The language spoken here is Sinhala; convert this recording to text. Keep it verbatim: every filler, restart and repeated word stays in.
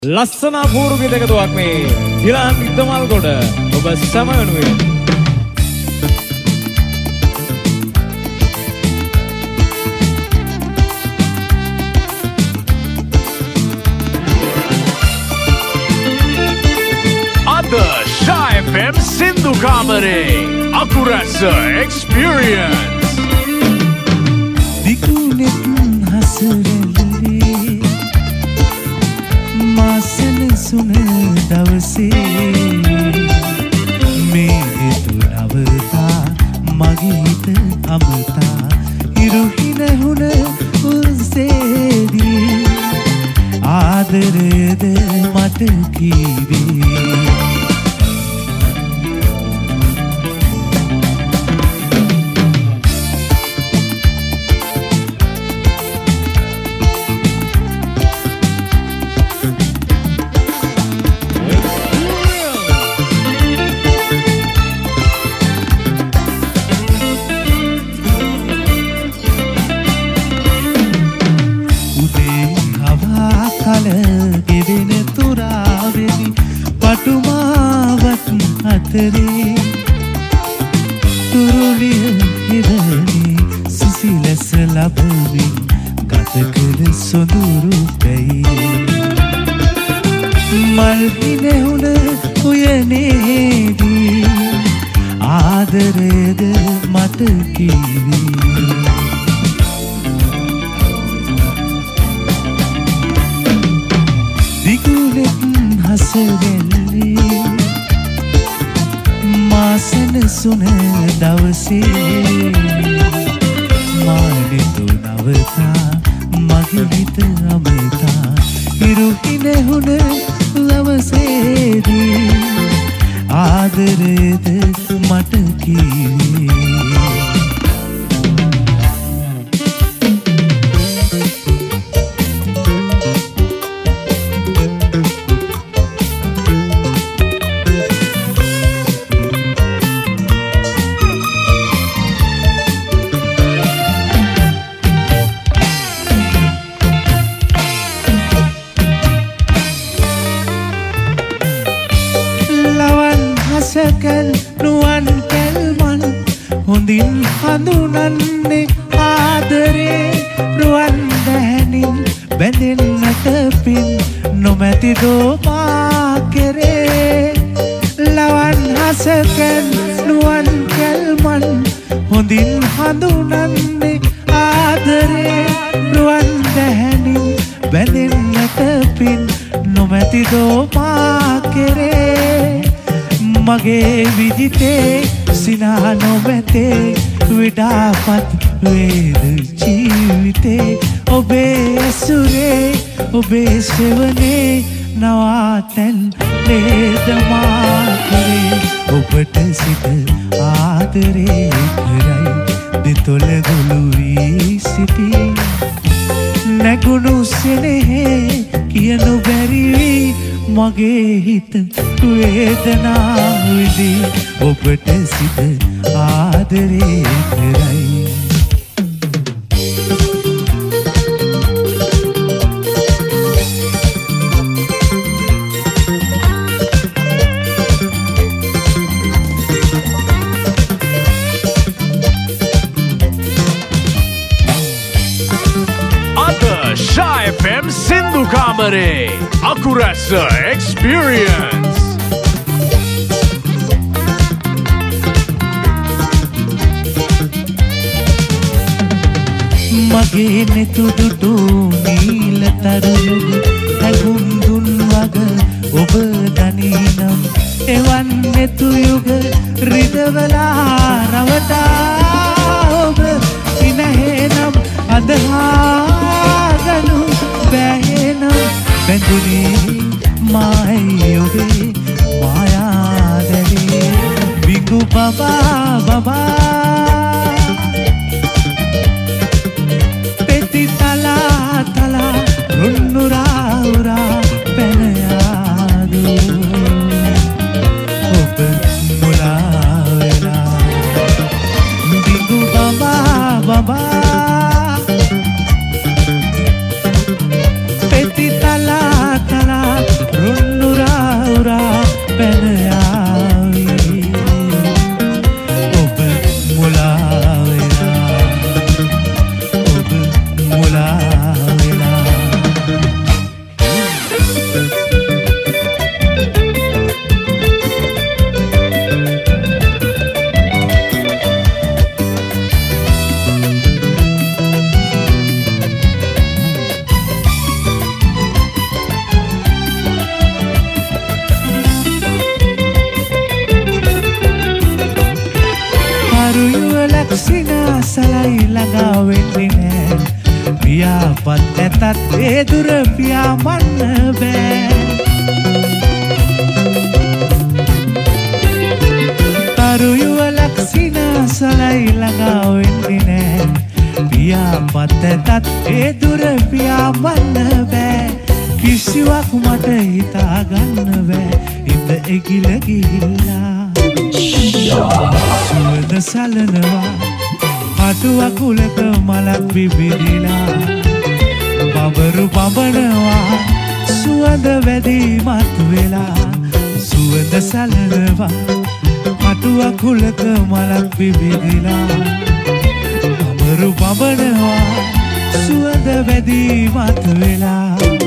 ලස්සන අපූර්ව ගීතකතුවක් මේ දිලාන් ඉදමල්ගොඩ ඔබ සැම වෙනුවෙන් අද ශා එෆ් එම් සින්දු කාමරේ අකුරැස්ස එක්ස්පීරියන්ස් දිගුනෙත් හසරෙල්ලේ මාසන සුන දවසේ මේ තුනවතා මගේ හිත අමතා ඉරුහින හුන උසේදී ආදරයද මට කීවේ අතරේ තුරුලිය හිරණි සිසිලස ලබමින් ගත කළ සොඳුරු පැයි මල් හිනෙහුණ උයනේදී ආදරයද මට කීවී දිගුනෙත් හසරෙල්ලේ මාසන සුන දවසේ මාලිතු නවතා මගේ හිත අමතා ඉරුහින හුන දවසේදී ආදරයද මට කීවේ සකල් නුවන් කැල්මන් හොඳින් හඳුනන්නේ ආදරේ රුවන් දැහැනින් බැඳෙන්නට පින් නොමැති දෝමා කෙරේ ලවන් හසකල් නුවන් කැල්මන් හොඳින් හඳුනන්නේ ආදරේ රුවන් දැහැනින් බැඳෙන්නට පින් නොමැති දෝමා කෙරේ මගේ විදිතේ සිනා නොමැතේ විඩාපත් වේද ජීවිතේ ඔබේ ඇසුරේ ඔබේ සෙවනේ නවාතැන් නේදමා කරේ ඔබට සිත ආදරේ කරයි දෙතොල ගොළු වී සිටී නැගුණු සෙනෙහේ කියනු බැරි මගේ හිත වේදනා විදී ඔබට සිත ආදරේ කරයි අද ශා එෆ් එම් සින්දු කාමරේ අකුරැස්ස එක්ස්පීරියන්ස් මගේ නෙතුදුටු නීල තරුණු හැඟුම් දුන් වග ඔබ දනිනම් එවන් නෙතු යුග රිදවලා රවටා ඔබ ඉනහේනම් අදහාගනු බැහෙනම් බැඳුනේ මායි ඔබේ මායාදරේ විගු බබා බබා පෙති තලා තලා රුන්නුරා උරා පැනයාදු ඔබ මුලා වෙලා විගු බබා බබා පෙති තලා තලා සිනාසලයි ළඟා වෙන්නේ නෑ පියාපත් ඇතත් ඒ දුර පියාඹන්න බෑ තරුයුවලක් සිනාසලයි ළඟා වෙන්නේ නෑ පියාපත් ඇතත් ඒ දුර පියාඹන්න බෑ කිසිවක් මට හිතාගන්න බෑ හිත එකිල ගිහිල්ලා සුවඳ සලනවා අටුවකුලක මලක් බිබිදිලා බබරු බබනවා සුවඳ වැදීමත් වෙලා සුවඳ සලනවා අටුවකුලක මලක් බිබිදිලා බබරු බබනවා සුවඳ වැදීමත් වෙලා